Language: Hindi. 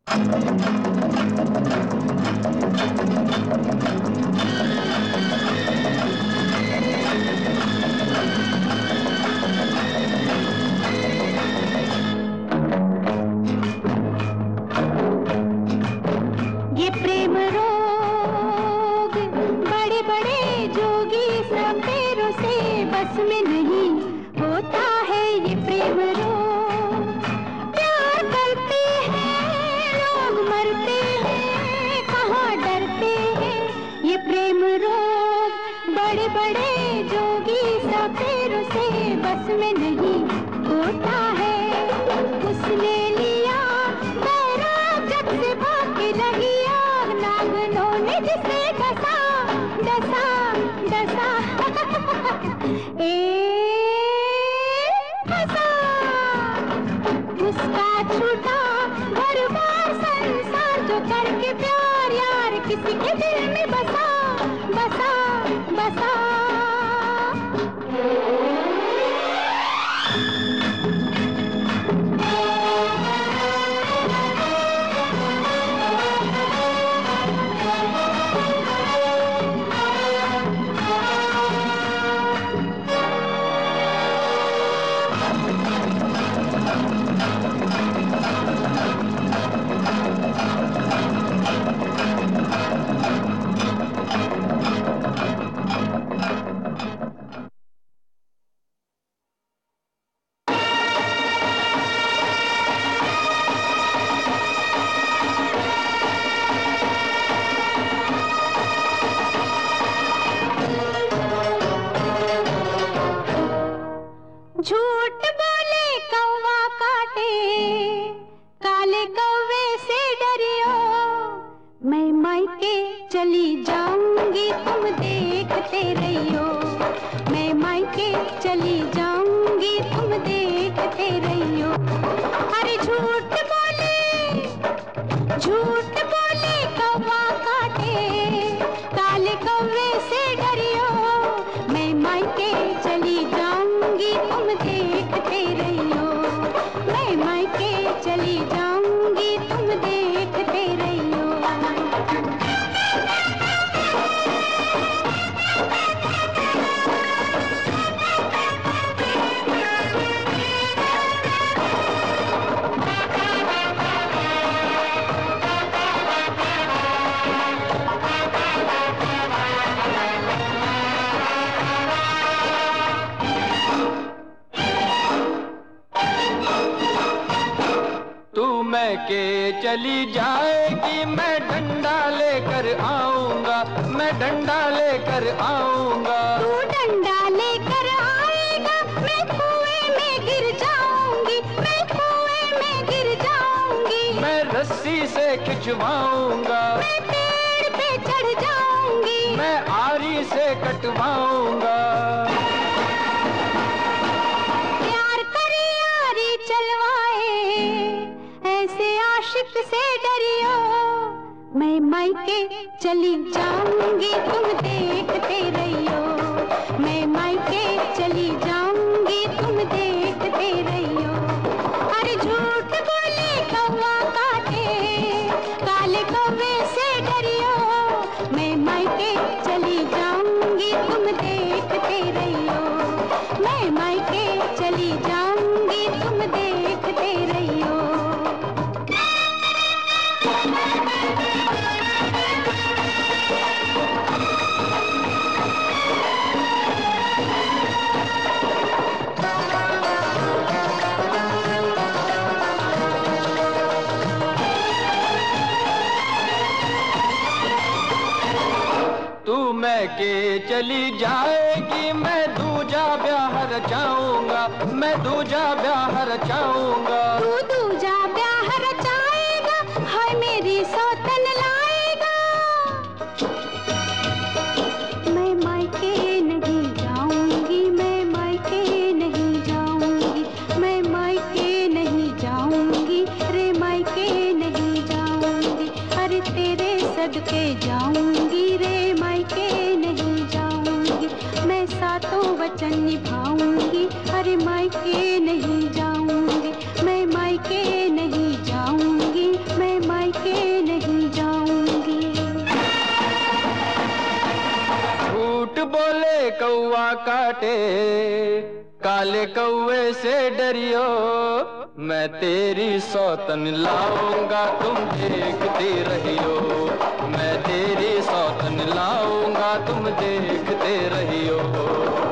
ये प्रेम रोग बड़े बड़े जोगी सब पैरों से बस में नहीं होता है। ये प्रेम रोग प्यार करते हैं लोग मरते हैं कहाँ डरते हैं। ये प्रेम रोग बड़े बड़े जोगी सब पैरों से बस में नहीं होता है। उसने लिया बैराग जब से भाग के लगी आग नागनों ने जिसे डसा डसा डसा ए फंसा। उसका छूटा घर बार संसार जो करके प्यार यार किसी के दिल में बसा बसा बसा। झूठ बोले कौवा काटे काले कौवे से डरियो। मैं मायके चली जाऊंगी तुम देखते रहियो। मैं मायके चली जाऊंगी तुम देखते रहियो। अरे झूठ बोले कौवा काटे काले कौवे से डरियो। मैं मायके चली जाऊंगी तुम देखते रहियो। मैं मायके चली जाऊंगी तुम देखते रहियो। के चली जाएगी मैं डंडा लेकर आऊंगा। मैं डंडा लेकर आऊंगा। तू डंडा लेकर आएगा मैं कुएं में गिर जाऊंगी। मैं कुएं में गिर जाऊंगी। मैं रस्सी से खिंचवाऊंगा। मैं पेड़ पे चढ़ जाऊंगी। मैं आरी से कटवाऊंगा। प्यार करे आरी चलवाए ऐसे आशिक से डरियो। मैं मायके चली जाऊंगी तुम देखते रहियो। मैं मायके चली जाऊंगी तुम देखते रहियो। अरे झूठ बोले कौवा काटे काले कौवे से डरियो। मैं मायके चली जाऊंगी तुम देखते रहियो। मैं मायके चली जाऊंगी तुम देखते रहियो। के चली जाएगी मैं दूजा ब्याह रचाऊंगा। मैं दूजा ब्याह रचाऊंगा। तू दूजा ब्याह रचाएगा हाय मेरी सौतन लाएगा। मैं मायके नहीं जाऊंगी। मैं मायके नहीं जाऊंगी। मैं मायके नहीं जाऊंगी। रे मायके नहीं जाऊंगी। अरे तेरे सदके जाऊंगी। रे मायके नहीं जाऊंगी। मैं सातों वचन निभाऊंगी। अरे मायके नहीं जाऊंगी। मैं मायके नहीं जाऊंगी। मैं कौवा काटे, काले कौवे से डरियो, मैं तेरी सौतन लाऊंगा तुम देखते रहियो, मैं तेरी सौतन लाऊंगा तुम देखते रहियो।